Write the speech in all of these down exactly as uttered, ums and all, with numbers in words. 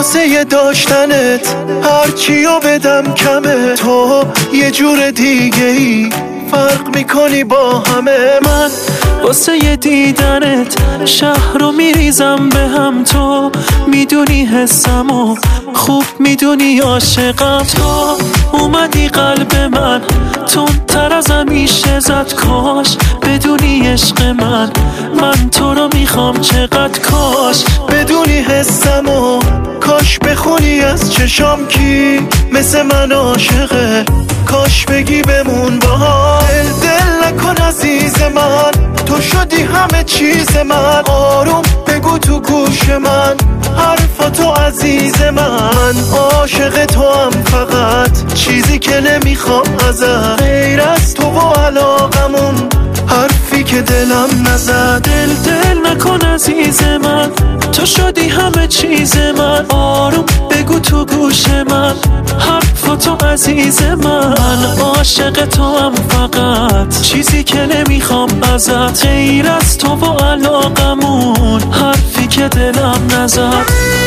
واسه داشتنت هرچیو بدم کمه. تو یه جور دیگه ای فرق میکنی با همه. من واسه دیدنت شهر رو میریزم به هم. تو میدونی حسمو خوب میدونی عاشقم. تو اومدی قلب من تون تر از همیشه زد. کاش بدونی عشق من من تو رو میخوام چقدر. کاش بدونی حسمو کاش بخونی از چشام کی مثل من عاشقه. کاش بگی بمون با هم. دل دل نکن عزیز من تو شدی همه چیز من. آروم بگو تو گوش من حرفاتو عزیز من. عاشق تو هم فقط چیزی که نمیخوام ازت غیر از تو و علاقمون حرفی که دلم نزد. دل دل نکن عزیز من تو شدی همه چیز من. آروم بگو تو گوش من حرفاتو عزیز من. عاشق تو هم فقط چیزی که نمیخوام ازت غیر از تو و علاقمون حرفی که دلم نزد.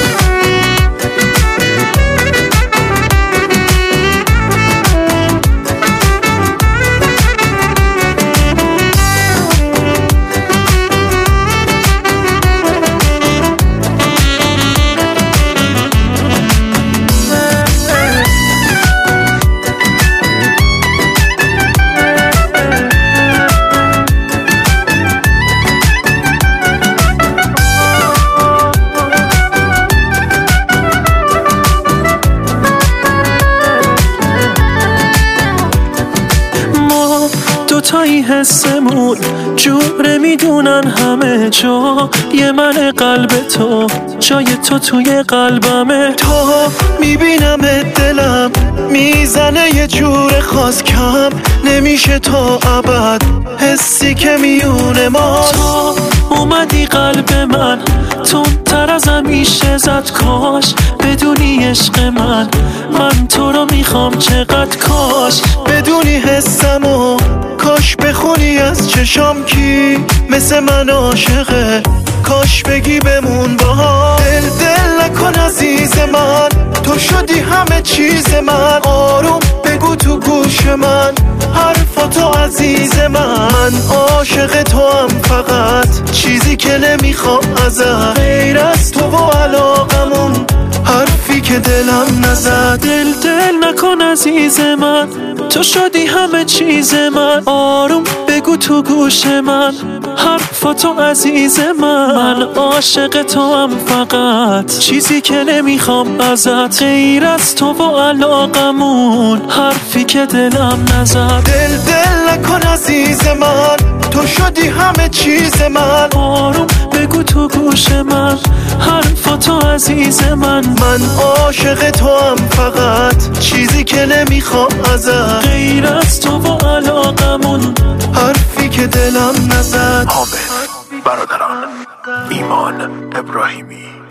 دوتایی حسمون جوره میدونن همه جا. یه من قلب تو جای تو توی قلبمه. تو میبینم دلم میزنه یه جور خاص کم نمیشه تا ابد حسی که میونه ما. تو اومدی قلب من تون تر از همیشه زد. کاش بدونی عشق من من تو رو میخوام چقدر. کاش بدونی حسمو کاش بخونی از چشام کی مثل من عاشقه. کاش بگی بمون با هم. دل دل نکن عزیز من تو شدی همه چیز من. آروم بگو تو گوش من حرفاتو عزیز من. عاشق تو هم فقط چیزی که نمیخوام ازت غیر از تو و علاقمون حرفی که دلم نزد. دل دل نکن عزیز من تو شدی همه چیز من. آروم بگو تو گوش من حرفاتو عزیز من. من عاشق تو هم فقط چیزی که نمیخوام ازت غیر از تو و علاقمون حرفی که دلم نزد. دل دل نکن عزیز من تو شدی همه چیز من. آروم بگو تو گوش من حرفاتو عزیز من. من عاشق تو هم فقط چیزی که نمیخوام ازت غیر از تو و علاقمون حرفی که دلم نزد. حامد برادران ایمان ابراهیمی.